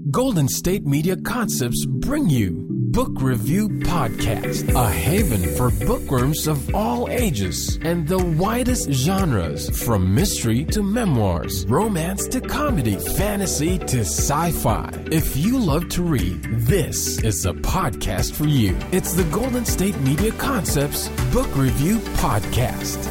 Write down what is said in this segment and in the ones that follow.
Golden State Media Concepts bring you Book Review Podcast, a haven for bookworms of all ages and the widest genres, from mystery to memoirs, romance to comedy, fantasy to sci-fi. If you love to read, this is a podcast for you. It's the Golden State Media Concepts Book Review Podcast.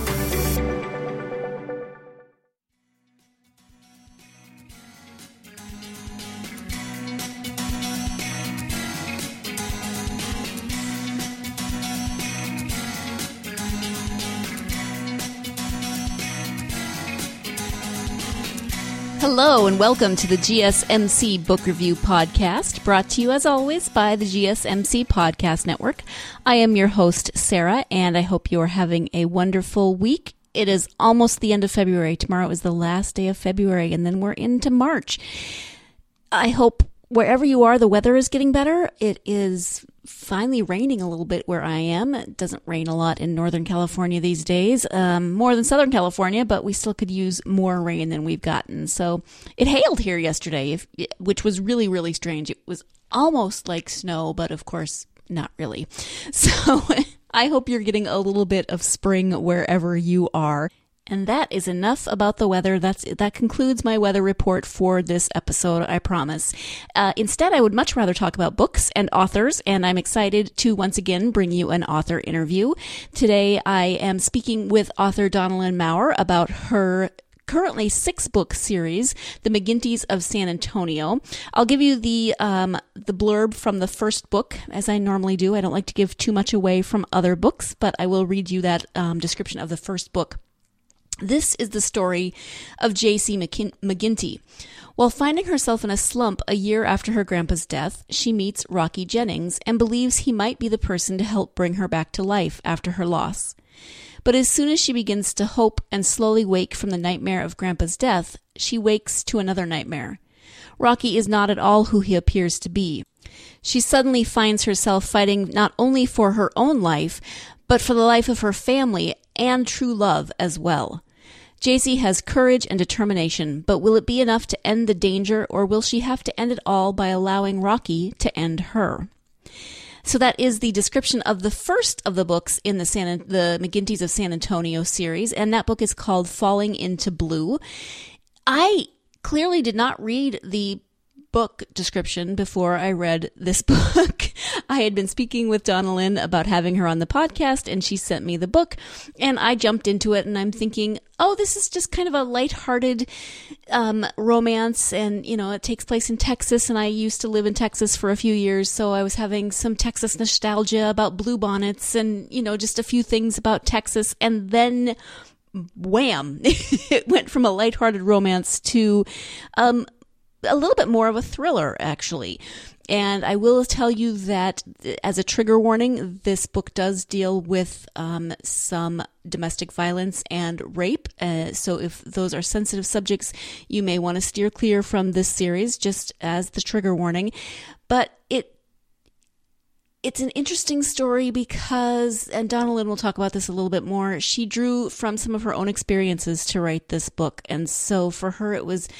Hello and welcome to the GSMC Book Review Podcast, brought to you as always by the GSMC Podcast Network. I am your host, Sarah, and I hope you are having a wonderful week. It is almost the end of February. Tomorrow is the last day of February, and then we're into March. I hope wherever you are, the weather is getting better. It is finally raining a little bit where I am. It doesn't rain a lot in Northern California these days, more than Southern California, but we still could use more rain than we've gotten. So it hailed here yesterday, which was really, really strange. It was almost like snow, but of course, not really. So I hope you're getting a little bit of spring wherever you are. And that is enough about the weather. That concludes my weather report for this episode, I promise. Instead, I would much rather talk about books and authors, and I'm excited to once again bring you an author interview. Today, I am speaking with author Donalyn Maurer about her currently 6-book series, The McGinties of San Antonio. I'll give you the blurb from the first book, as I normally do. I don't like to give too much away from other books, but I will read you that description of the first book. This is the story of J.C. McGinty. While finding herself in a slump a year after her grandpa's death, she meets Rocky Jennings and believes he might be the person to help bring her back to life after her loss. But as soon as she begins to hope and slowly wake from the nightmare of grandpa's death, she wakes to another nightmare. Rocky is not at all who he appears to be. She suddenly finds herself fighting not only for her own life, but for the life of her family and true love as well. J.C. has courage and determination, but will it be enough to end the danger, or will she have to end it all by allowing Rocky to end her? So that is the description of the first of the books in the McGinties of San Antonio series, and that book is called Falling into Blue. I clearly did not read the book description before I read this book. I had been speaking with Donalyn about having her on the podcast, and she sent me the book, and I jumped into it, and I'm thinking, oh, this is just kind of a lighthearted romance, and, you know, it takes place in Texas, and I used to live in Texas for a few years, so I was having some Texas nostalgia about bluebonnets and, you know, just a few things about Texas, and then wham, it went from a lighthearted romance to a little bit more of a thriller, actually. And I will tell you that, as a trigger warning, this book does deal with some domestic violence and rape. So if those are sensitive subjects, you may want to steer clear from this series, just as the trigger warning. But it's an interesting story because, and Donalyn will talk about this a little bit more, she drew from some of her own experiences to write this book. And so for her, it was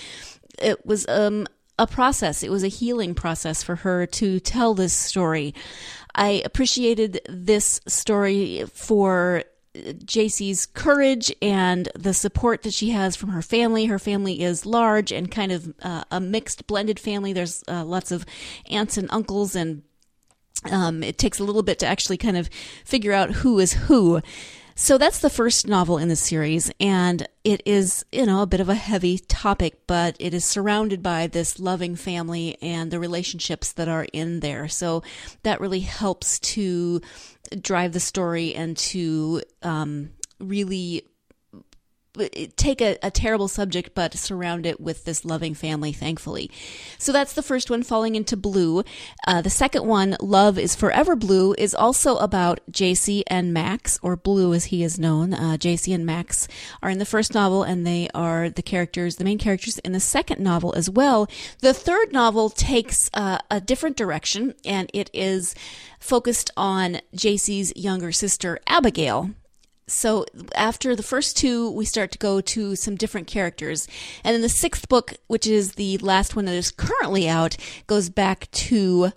a process. It was a healing process for her to tell this story. I appreciated this story for JC's courage and the support that she has from her family. Her family is large and kind of a mixed, blended family. There's lots of aunts and uncles, and it takes a little bit to actually kind of figure out who is who. So that's the first novel in the series, and it is, you know, a bit of a heavy topic, but it is surrounded by this loving family and the relationships that are in there. So that really helps to drive the story and to really take a terrible subject, but surround it with this loving family, thankfully. So that's the first one, Falling into Blue. The second one, Love is Forever Blue, is also about JC and Max, or Blue as he is known. JC and Max are in the first novel, and they are the main characters in the second novel as well. The third novel takes a different direction, and it is focused on JC's younger sister, Abigail. So after the first two, we start to go to some different characters. And then the sixth book, which is the last one that is currently out, goes back to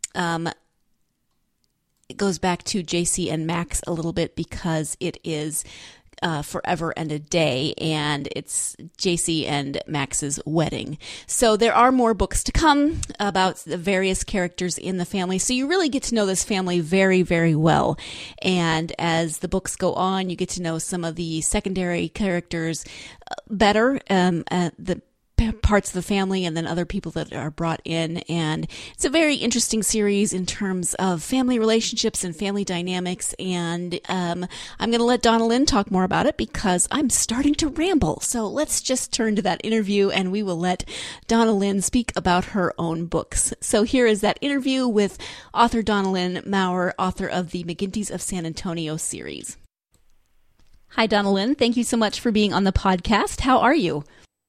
JC and Max a little bit, because it is Forever and a Day, and it's JC and Max's wedding. So there are more books to come about the various characters in the family. So you really get to know this family very, very well. And as the books go on, you get to know some of the secondary characters better, the parts of the family, and then other people that are brought in. And it's a very interesting series in terms of family relationships and family dynamics. And I'm going to let Donna Lynn talk more about it, because I'm starting to ramble. So let's just turn to that interview, and we will let Donna Lynn speak about her own books. So here is that interview with author Donna Lynn Maurer, author of the McGinty's of San Antonio series. Hi, Donna Lynn. Thank you so much for being on the podcast. How are you?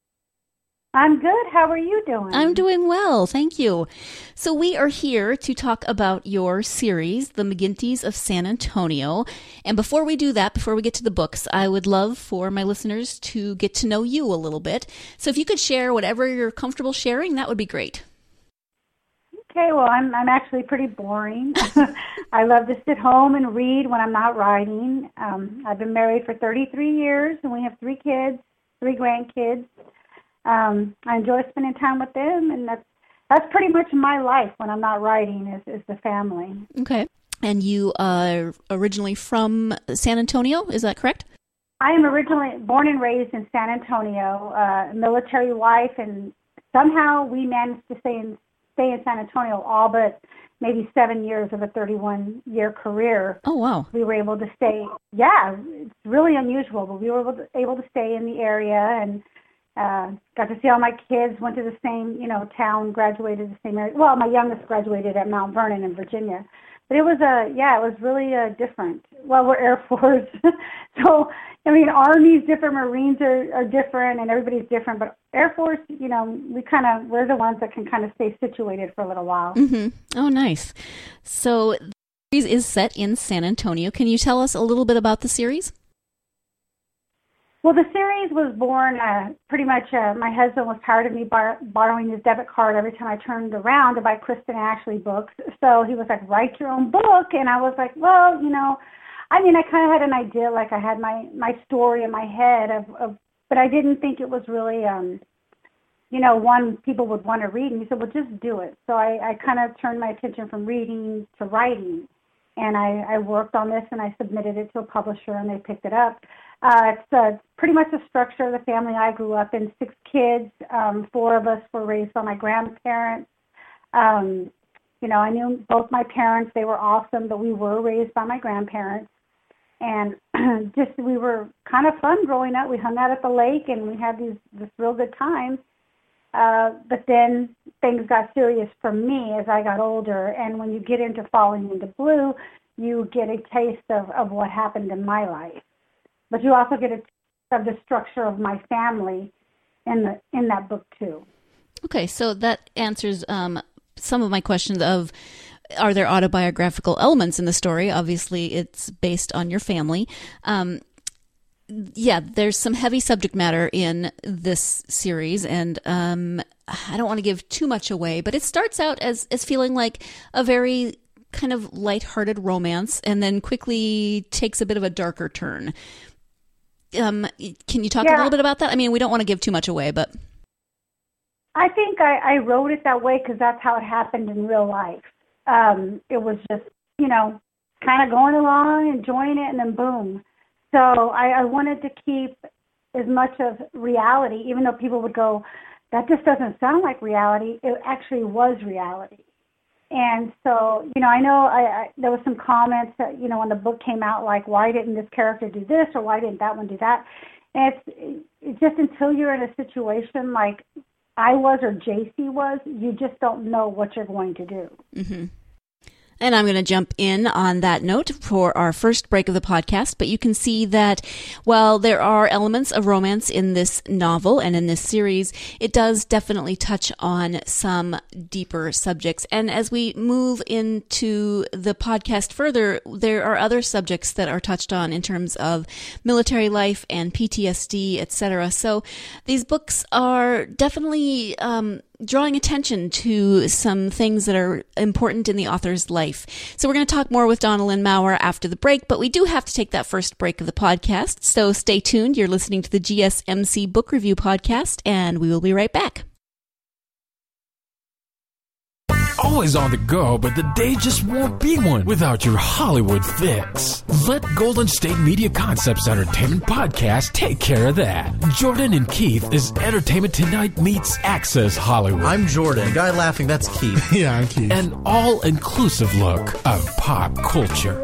I'm good. How are you doing? I'm doing well. Thank you. So we are here to talk about your series, The McGinty's of San Antonio. And before we do that, before we get to the books, I would love for my listeners to get to know you a little bit. So if you could share whatever you're comfortable sharing, that would be great. Okay. Well, I'm actually pretty boring. I love to sit home and read when I'm not writing. I've been married for 33 years, and we have 3 kids, 3 grandkids. I enjoy spending time with them, and that's pretty much my life when I'm not writing is the family. Okay. And you are originally from San Antonio, is that correct? I am originally born and raised in San Antonio, military wife, and somehow we managed to stay in San Antonio all but maybe 7 years of a 31-year career. Oh, wow. We were able to stay. Yeah, it's really unusual, but we were able to stay in the area, and got to see all my kids, went to the same, town, graduated the same area. Well, my youngest graduated at Mount Vernon in Virginia. But it was really different. Well, we're Air Force. So, Army's different, Marines are different, and everybody's different. But Air Force, we're the ones that can kind of stay situated for a little while. Mm-hmm. Oh, nice. So the series is set in San Antonio. Can you tell us a little bit about the series? Well, the series was born pretty much, my husband was tired of me borrowing his debit card every time I turned around to buy Kristen Ashley books. So he was like, write your own book. And I was like, well, I kind of had an idea, like I had my story in my head, but I didn't think it was really, one people would want to read. And he said, well, just do it. So I kind of turned my attention from reading to writing. And I worked on this, and I submitted it to a publisher, and they picked it up. It's pretty much the structure of the family I grew up in. 6 kids, 4 of us were raised by my grandparents. I knew both my parents. They were awesome, but we were raised by my grandparents. And we were kind of fun growing up. We hung out at the lake, and we had this real good time. But then things got serious for me as I got older. And when you get into Falling into Blue, you get a taste of what happened in my life. But you also get a taste of the structure of my family in that book too. Okay, so that answers some of my questions of, are there autobiographical elements in the story? Obviously, it's based on your family. There's some heavy subject matter in this series, and I don't want to give too much away, but it starts out as feeling like a very kind of lighthearted romance, and then quickly takes a bit of a darker turn. Can you talk a little bit about that? I mean, we don't want to give too much away, but I think I wrote it that way because that's how it happened in real life. It was just, kind of going along, enjoying it, and then boom. So I wanted to keep as much of reality, even though people would go, that just doesn't sound like reality. It actually was reality. And so, I know there was some comments that, when the book came out, like, why didn't this character do this or why didn't that one do that? And it's just until you're in a situation like I was or JC was, you just don't know what you're going to do. Mm-hmm. And I'm going to jump in on that note for our first break of the podcast. But you can see that while there are elements of romance in this novel and in this series, it does definitely touch on some deeper subjects. And as we move into the podcast further, there are other subjects that are touched on in terms of military life and PTSD, etc. So these books are definitely drawing attention to some things that are important in the author's life. So we're going to talk more with Donalyn Maurer after the break, but we do have to take that first break of the podcast. So stay tuned. You're listening to the GSMC Book Review Podcast, and we will be right back. Always on the go, but the day just won't be one without your Hollywood fix. Let Golden State Media Concepts Entertainment Podcast take care of that. Jordan and Keith is Entertainment Tonight meets Access Hollywood. I'm Jordan. The guy laughing, that's Keith. Yeah, I'm Keith. An all-inclusive look of pop culture.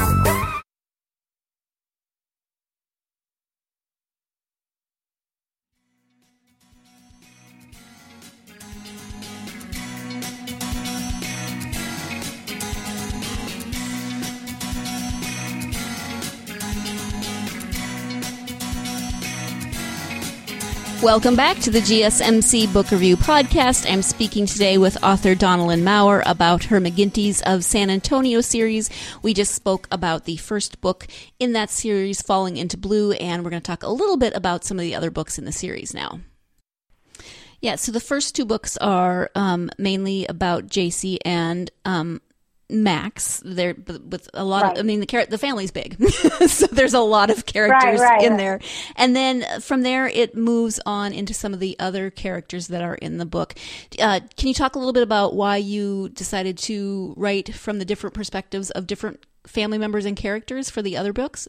Welcome back to the GSMC Book Review Podcast. I'm speaking today with author Donalyn Maurer about her McGinty's of San Antonio series. We just spoke about the first book in that series, Falling into Blue, and we're going to talk a little bit about some of the other books in the series now. Yeah, so the first two books are mainly about JC and Max. They're with a lot of, I mean, the family's big, so there's a lot of characters in there. And then from there, it moves on into some of the other characters that are in the book. Can you talk a little bit about why you decided to write from the different perspectives of different family members and characters for the other books?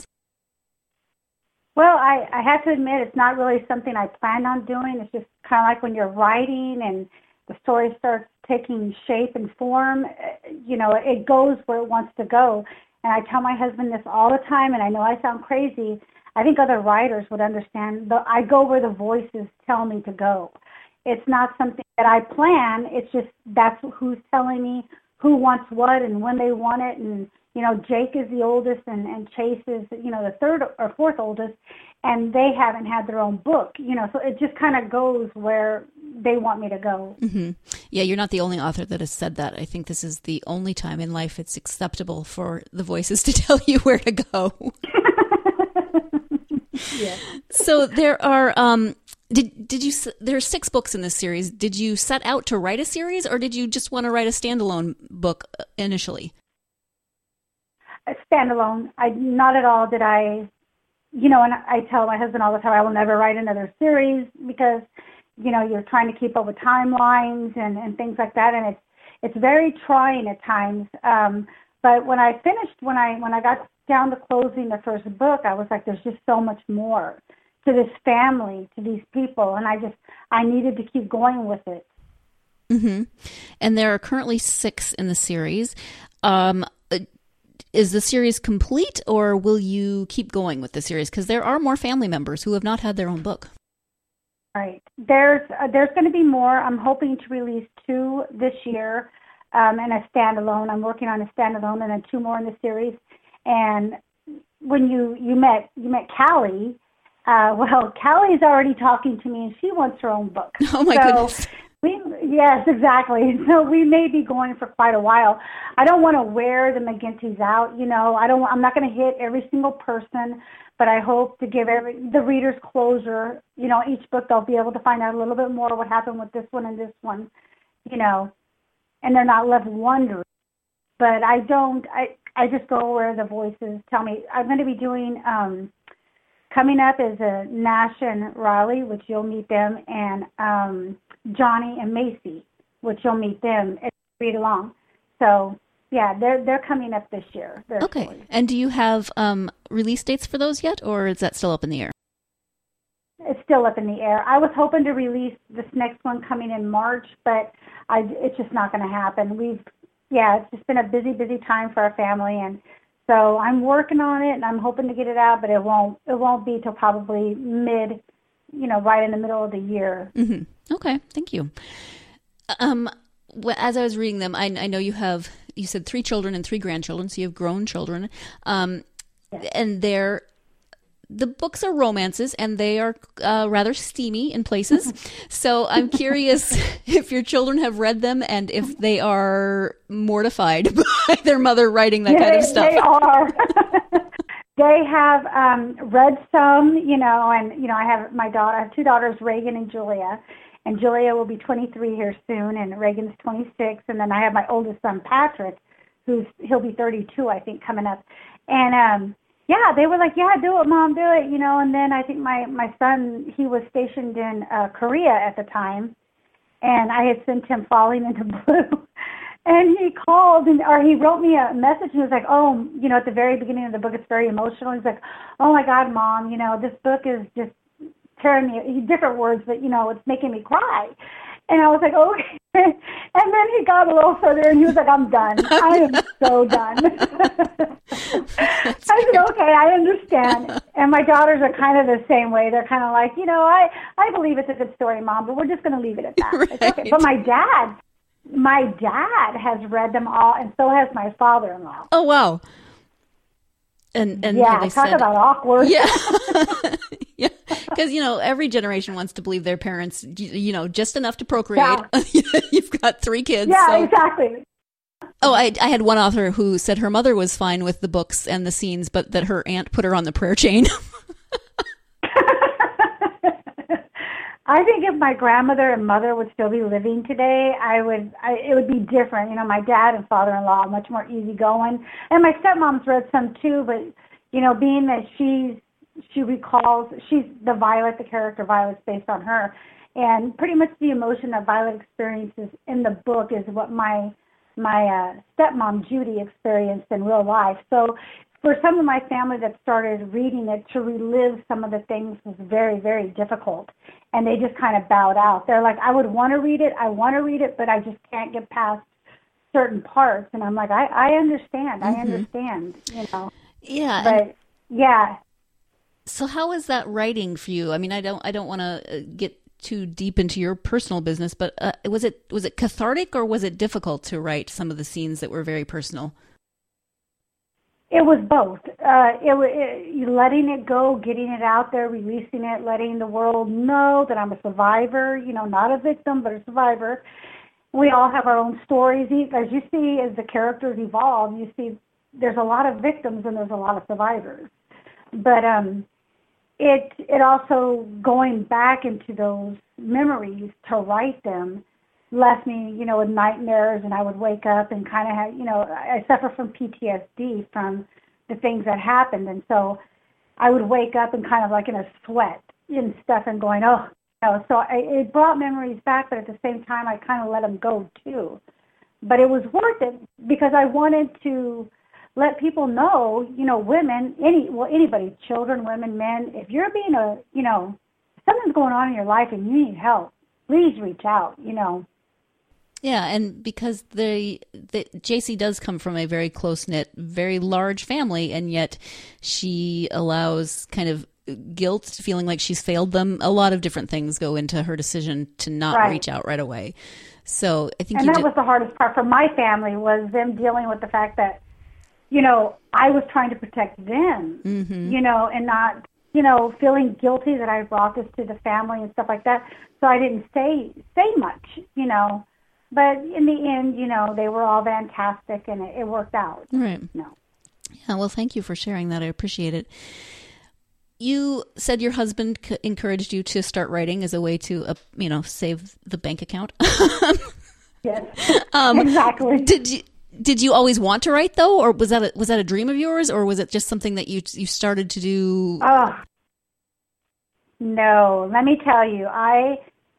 Well, I have to admit, it's not really something I planned on doing. It's just kind of like when you're writing and the story starts taking shape and form, it goes where it wants to go. And I tell my husband this all the time, and I know I sound crazy. I think other writers would understand. I go where the voices tell me to go. It's not something that I plan. It's just that's who's telling me who wants what and when they want it. And, Jake is the oldest and Chase is, the third or fourth oldest, and they haven't had their own book, so it just kind of goes where they want me to go. Mm-hmm. Yeah, you're not the only author that has said that. I think this is the only time in life it's acceptable for the voices to tell you where to go. Yeah. So there are, there are 6 books in this series. Did you set out to write a series, or did you just want to write a standalone book initially? A standalone. Not at all did I, and I tell my husband all the time, I will never write another series because, you're trying to keep up with timelines and things like that, and it's very trying at times. But when I finished, when I got down to closing the first book, I was like, there's just so much more to this family, to these people, and I needed to keep going with it. Mm-hmm. And there are currently 6 in the series. Is the series complete, or will you keep going with the series? Because there are more family members who have not had their own book. Right. There's going to be more. I'm hoping to release 2 this year, and a standalone. I'm working on a standalone and then 2 more in the series. And when you met Callie, Callie's already talking to me, and she wants her own book. Oh my goodness. Yes, exactly. So we may be going for quite a while. I don't want to wear the McGinty's out. I'm not going to hit every single person, but I hope to give the readers closure. Each book they'll be able to find out a little bit more what happened with this one and this one, and they're not left wondering. But I just go where the voices tell me. I'm going to be doing, coming up is a Nash and Riley, which you'll meet them, and Johnny and Macy, which you'll meet them and read along. So, yeah, they're coming up this year. Okay. And do you have release dates for those yet, or is that still up in the air? It's still up in the air. I was hoping to release this next one coming in March, but it's just not going to happen. It's just been a busy time for our family, and so I'm working on it, and I'm hoping to get it out, but it won't be till probably mid, right in the middle of the year. Mm-hmm. Okay, thank you. As I was reading them, I know you have you said 3 children and 3 grandchildren, so you have grown children. And the books are romances, and they are rather steamy in places. So I'm curious if your children have read them and if they are mortified by their mother writing that kind of stuff. They are. They have read some, and, I have I have 2 daughters, Reagan and Julia. And Julia will be 23 here soon, and Reagan's 26. And then I have my oldest son, Patrick, he'll be 32, I think, coming up. And, they were like, yeah, do it, Mom, do it, And then I think my son, he was stationed in Korea at the time, and I had sent him Falling into Blue. And he called, or he wrote me a message, and he was like, oh, at the very beginning of the book, it's very emotional. He's like, oh, my God, Mom, this book is just tearing me, different words, but, it's making me cry. And I was like, okay. And then he got a little further, and he was like, I'm done. I am so done. I said, okay, I understand. And my daughters are kind of the same way. They're kind of like, I believe it's a good story, Mom, but we're just going to leave it at that. Right. Okay. But my dad has read them all, and so has my father-in-law. Oh, wow. And yeah, talk about awkward. Yeah. Yeah. Because, every generation wants to believe their parents, just enough to procreate. Yeah. You've got 3 kids. Yeah, so. Exactly. Oh, I had one author who said her mother was fine with the books and the scenes, but that her aunt put her on the prayer chain. I think if my grandmother and mother would still be living today, it would be different. My dad and father-in-law are much more easygoing. And my stepmom's read some too, but, being that she recalls, she's the Violet, the character Violet's based on her. And pretty much the emotion that Violet experiences in the book is what my stepmom, Judy, experienced in real life. So for some of my family that started reading it, to relive some of the things was very, very difficult. And they just kind of bowed out. They're like, I want to read it, but I just can't get past certain parts. And I'm like, I understand. Mm-hmm. I understand, Yeah. But, yeah. So how is that writing for you? I mean, I don't want to get too deep into your personal business, but was it cathartic, or was it difficult to write some of the scenes that were very personal? It was both. Letting it go, getting it out there, releasing it, letting the world know that I'm a survivor, not a victim, but a survivor. We all have our own stories. As you see, as the characters evolve, you see there's a lot of victims and there's a lot of survivors. But it also, going back into those memories to write them, left me, with nightmares, and I would wake up and kind of have, I suffer from PTSD from the things that happened, and so I would wake up and kind of like in a sweat and stuff and going, oh, so it brought memories back, but at the same time, I kind of let them go too. But it was worth it because I wanted to let people know, women, anybody, children, women, men, if you're being something's going on in your life and you need help, please reach out, Yeah, and because the JC does come from a very close-knit, very large family, and yet she allows kind of guilt, feeling like she's failed them. A lot of different things go into her decision to not reach out right away. So I think that was the hardest part for my family, was them dealing with the fact that, I was trying to protect them, mm-hmm. And not, feeling guilty that I brought this to the family and stuff like that. So I didn't say much, But in the end, they were all fantastic, and it worked out. Right. Yeah, well, thank you for sharing that. I appreciate it. You said your husband encouraged you to start writing as a way to, save the bank account. Yes, exactly. Did you always want to write, though, or was that a dream of yours, or was it just something that you started to do? No, let me tell you, I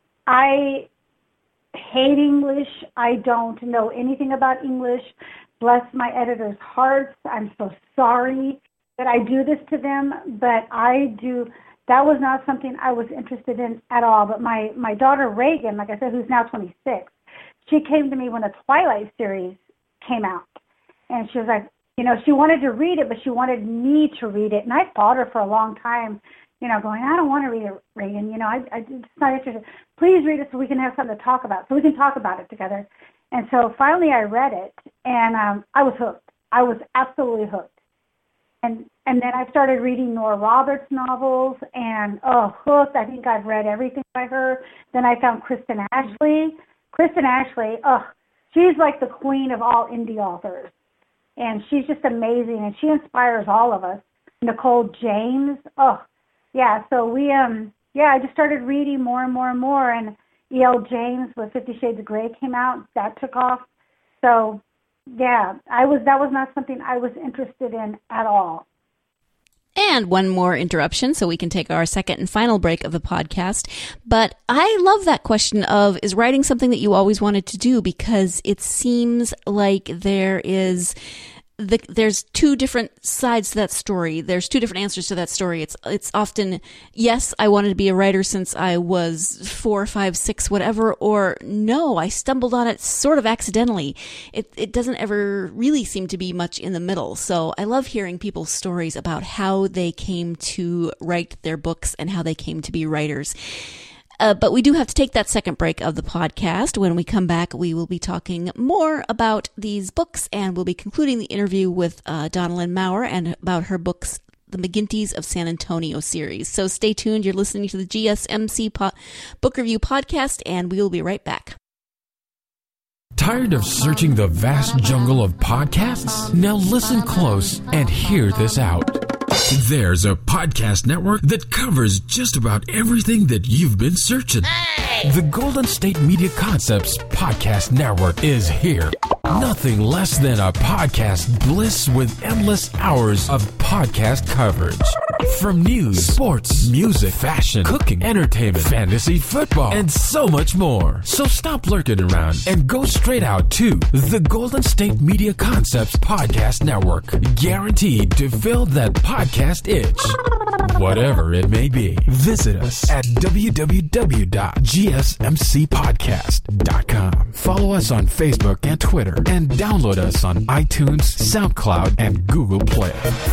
hate English. I don't know anything about English. Bless my editors' hearts. I'm so sorry that I do this to them, but that was not something I was interested in at all. But my daughter Reagan, like I said, who's now 26, she came to me when the Twilight series came out, and she was like, she wanted to read it, but she wanted me to read it, and I fought her for a long time, going, I don't want to read it, Reagan, I'm just not interested. Please read it so we can have something to talk about, so we can talk about it together. And so finally I read it, and I was hooked. I was absolutely hooked. And then I started reading Nora Roberts novels, and hooked. I think I've read everything by her. Then I found Kristen Ashley. Kristen Ashley, she's like the queen of all indie authors. And she's just amazing, and she inspires all of us. Nicole James, so we, I just started reading more and more and more, and E.L. James with 50 Shades of Grey came out. That took off. So, that was not something I was interested in at all. And one more interruption so we can take our second and final break of the podcast. But I love that question of, is writing something that you always wanted to do? Because it seems like there's two different sides to that story. There's two different answers to that story. It's often, yes, I wanted to be a writer since I was 4, 5, 6, whatever, or no, I stumbled on it sort of accidentally. It doesn't ever really seem to be much in the middle. So I love hearing people's stories about how they came to write their books and how they came to be writers. But we do have to take that second break of the podcast. When we come back, we will be talking more about these books, and we'll be concluding the interview with Donalyn Maurer and about her books, the McGinty's of San Antonio series. So stay tuned. You're listening to the GSMC Book Review Podcast, and we will be right back. Tired of searching the vast jungle of podcasts? Now listen close and hear this out. There's a podcast network that covers just about everything that you've been searching. Hey! The Golden State Media Concepts Podcast Network is here. Nothing less than a podcast bliss with endless hours of podcast coverage. From news, sports, music, fashion, cooking, entertainment, fantasy, football, and so much more. So stop lurking around and go straight out to the Golden State Media Concepts Podcast Network. Guaranteed to fill that podcast itch. Whatever it may be. Visit us at www.gsmcpodcast.com. Follow us on Facebook and Twitter, and download us on iTunes, SoundCloud, and Google Play.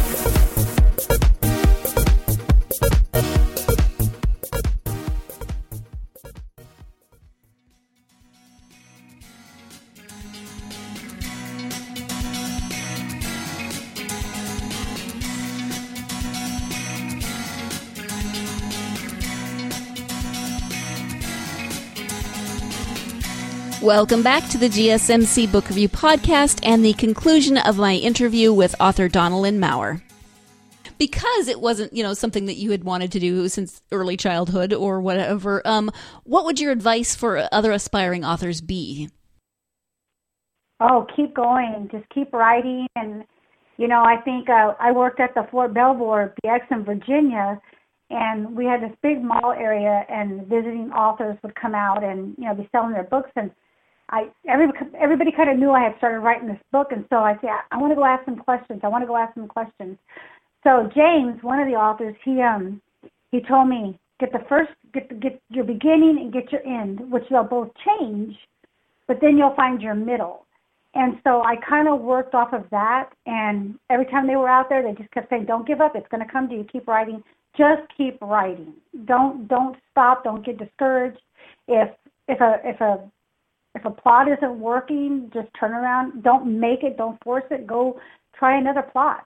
Welcome back to the GSMC Book Review Podcast and the conclusion of my interview with author Donalyn Maurer. Because it wasn't, something that you had wanted to do since early childhood or whatever, what would your advice for other aspiring authors be? Oh, keep going. Just keep writing. And, I think I worked at the Fort Belvoir BX in Virginia, and we had this big mall area, and visiting authors would come out and, be selling their books. And everybody kind of knew I had started writing this book, and so I said, I want to go ask some questions. So James, one of the authors, he told me, get your beginning and get your end, which they'll both change, but then you'll find your middle. And so I kind of worked off of that, and every time they were out there, they just kept saying, don't give up. It's going to come to you. Keep writing. Just keep writing. Don't stop. Don't get discouraged. If a plot isn't working, just turn around. Don't make it. Don't force it. Go try another plot,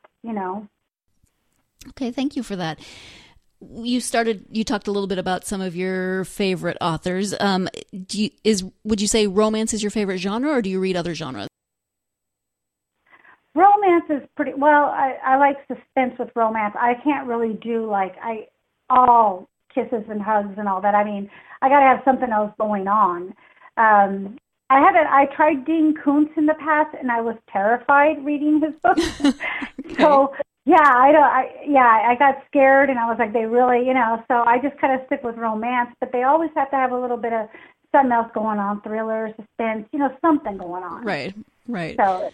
Okay, thank you for that. You talked a little bit about some of your favorite authors. Would you say romance is your favorite genre, or do you read other genres? Romance is pretty, well, I like suspense with romance. I can't really do all kisses and hugs and all that. I mean, I got to have something else going on. I tried Dean Koontz in the past, and I was terrified reading his books. Okay. So, I got scared, and I was like, they really, so I just kind of stick with romance, but they always have to have a little bit of something else going on, thriller, suspense, something going on. Right. So,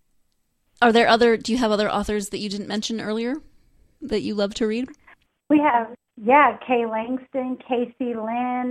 do you have other authors that you didn't mention earlier that you love to read? We have, Kay Langston, Casey Lynn,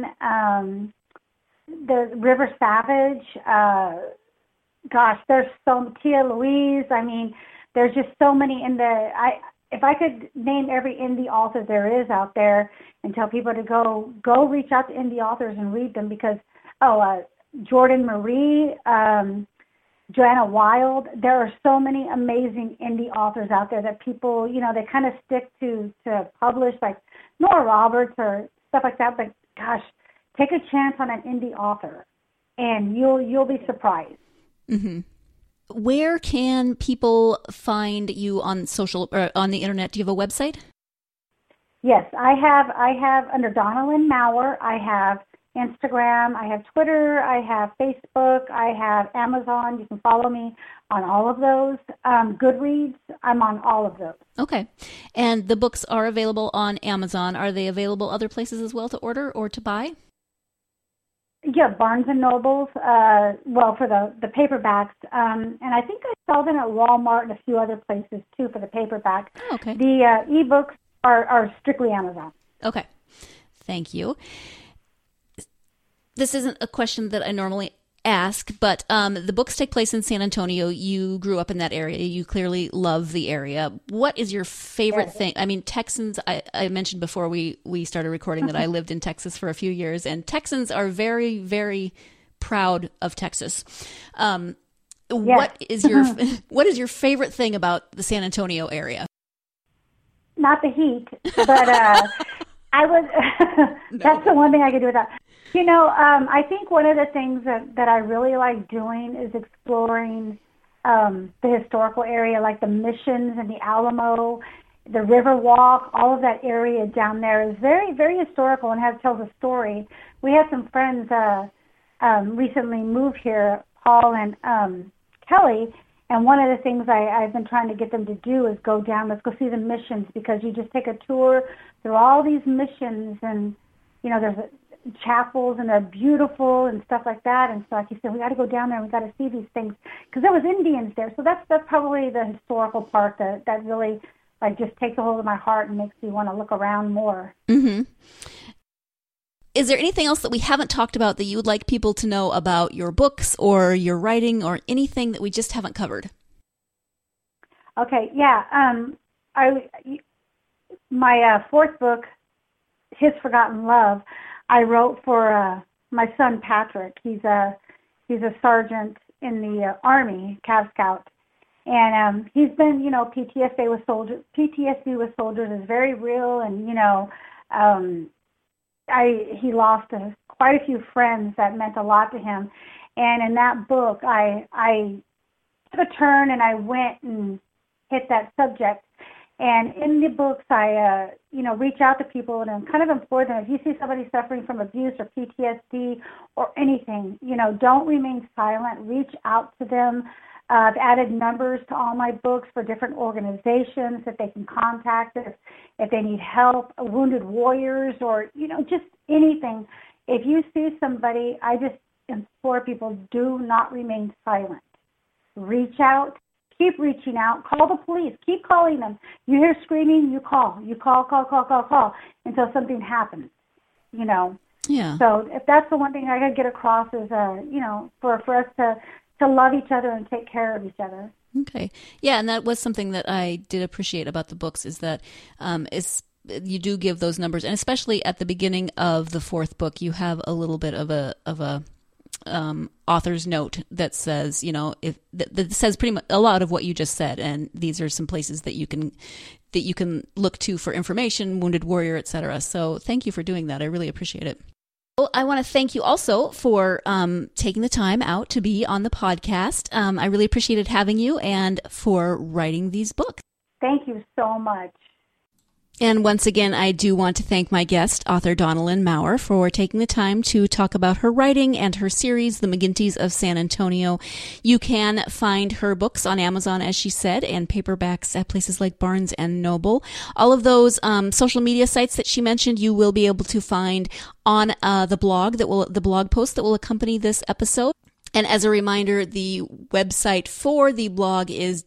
the River Savage, there's Tia Louise. I mean, there's just so many if I could name every indie author there is out there and tell people to go reach out to indie authors and read them, because Jordan Marie, Joanna Wild. There are so many amazing indie authors out there that people, they kind of stick to publish, like Nora Roberts or stuff like that. But gosh, take a chance on an indie author, and you'll be surprised. Mm-hmm. Where can people find you on social or on the internet? Do you have a website? Yes, I have under Donalyn Maurer. I have Instagram, I have Twitter, I have Facebook, I have Amazon. You can follow me on all of those. Goodreads, I'm on all of those. Okay. And the books are available on Amazon. Are they available other places as well to order or to buy? Yeah, Barnes & Nobles, for the paperbacks. And I think I saw them at Walmart and a few other places, too, for the paperback. Oh, okay. The ebooks are strictly Amazon. Okay. Thank you. This isn't a question that I normally ask, but the books take place in San Antonio. You grew up in that area. You clearly love the area. What is your favorite thing? I mean, Texans, I mentioned before we started recording that I lived in Texas for a few years, and Texans are very, very proud of Texas. What is your favorite thing about the San Antonio area? Not the heat, but that's the one thing I could do without. I think one of the things that I really like doing is exploring the historical area, like the Missions and the Alamo, the Riverwalk. All of that area down there is very, very historical and tells a story. We had some friends recently move here, Paul and Kelly, and one of the things I've been trying to get them to do is go down. Let's go see the missions, because you just take a tour through all these missions, and there's chapels, and they're beautiful and stuff like that. And so, like you said, we got to go down there and we got to see these things, because there was Indians there. So that's probably the historical part that really just takes a hold of my heart and makes me want to look around more. Mm-hmm. Is there anything else that we haven't talked about that you would like people to know about your books or your writing, or anything that we just haven't covered? Okay, yeah. My fourth book, His Forgotten Love, I wrote for my son Patrick. He's a sergeant in the Army, Cav Scout, and he's been, PTSD with soldiers. PTSD with soldiers is very real, and he lost quite a few friends that meant a lot to him. And in that book, I took a turn and I went and hit that subject. And in the books, I reach out to people and kind of implore them, if you see somebody suffering from abuse or PTSD or anything, don't remain silent. Reach out to them. I've added numbers to all my books for different organizations that they can contact if they need help, wounded warriors, or, just anything. If you see somebody, I just implore people, do not remain silent. Reach out. Keep reaching out. Call the police. Keep calling them. You hear screaming, you call. You call until something happens, Yeah. So if that's the one thing I could get across is, for us to love each other and take care of each other. Okay. Yeah, and that was something that I did appreciate about the books, is that you do give those numbers, and especially at the beginning of the fourth book, you have a little bit of a author's note that says, that says pretty much a lot of what you just said, and these are some places that you can look to for information, Wounded Warrior, etc. So thank you for doing that. I really appreciate it. Well, I want to thank you also for taking the time out to be on the podcast. I really appreciated having you, and for writing these books. Thank you so much. And once again, I do want to thank my guest, author Donalyn Maurer, for taking the time to talk about her writing and her series, The McGinty's of San Antonio. You can find her books on Amazon, as she said, and paperbacks at places like Barnes & Noble. All of those social media sites that she mentioned, you will be able to find on the blog post that will accompany this episode. And as a reminder, the website for the blog is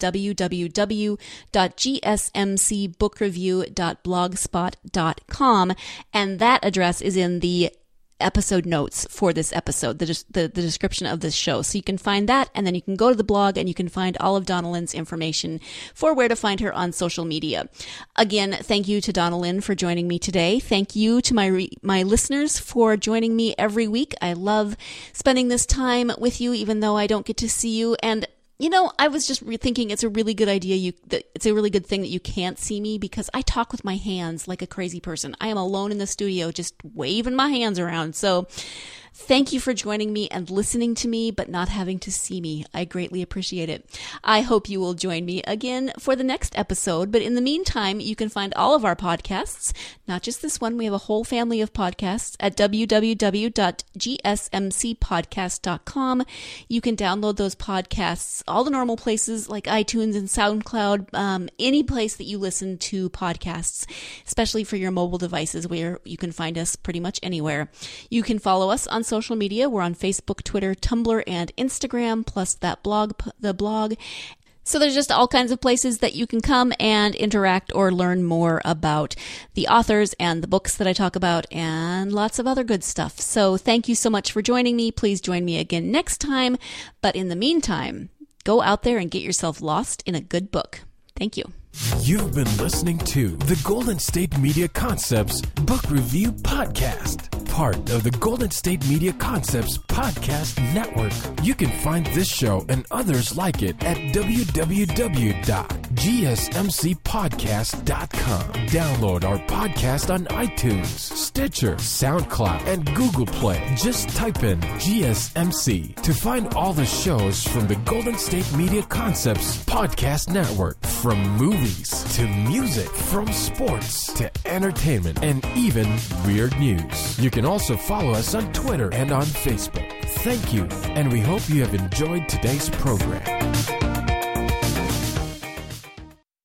www.gsmcbookreview.blogspot.com, and that address is in the episode notes for this episode, the description of this show. So you can find that, and then you can go to the blog and you can find all of Donna Lynn's information for where to find her on social media. Again, thank you to Donna Lynn for joining me today. Thank you to my listeners for joining me every week. I love spending this time with you, even though I don't get to see you. And I was just thinking it's a really good idea. It's a really good thing that you can't see me, because I talk with my hands like a crazy person. I am alone in the studio just waving my hands around. So thank you for joining me and listening to me, but not having to see me. I greatly appreciate it. I hope you will join me again for the next episode. But in the meantime, you can find all of our podcasts, not just this one. We have a whole family of podcasts at www.gsmcpodcast.com. You can download those podcasts, all the normal places like iTunes and SoundCloud, any place that you listen to podcasts, especially for your mobile devices, where you can find us pretty much anywhere. You can follow us on social media. We're on Facebook, Twitter, Tumblr, and Instagram, plus the blog. So there's just all kinds of places that you can come and interact or learn more about the authors and the books that I talk about, and lots of other good stuff. So thank you so much for joining me. Please join me again next time. But in the meantime, go out there and get yourself lost in a good book. Thank you. You've been listening to the Golden State Media Concepts Book Review Podcast, part of the Golden State Media Concepts Podcast Network. You can find this show and others like it at www.gsmcpodcast.com. Download our podcast on iTunes, Stitcher, SoundCloud, and Google Play. Just type in GSMC to find all the shows from the Golden State Media Concepts Podcast Network, from movies to music, from sports to entertainment, and even weird news. You can also follow us on Twitter and on Facebook. Thank you, and we hope you have enjoyed today's program.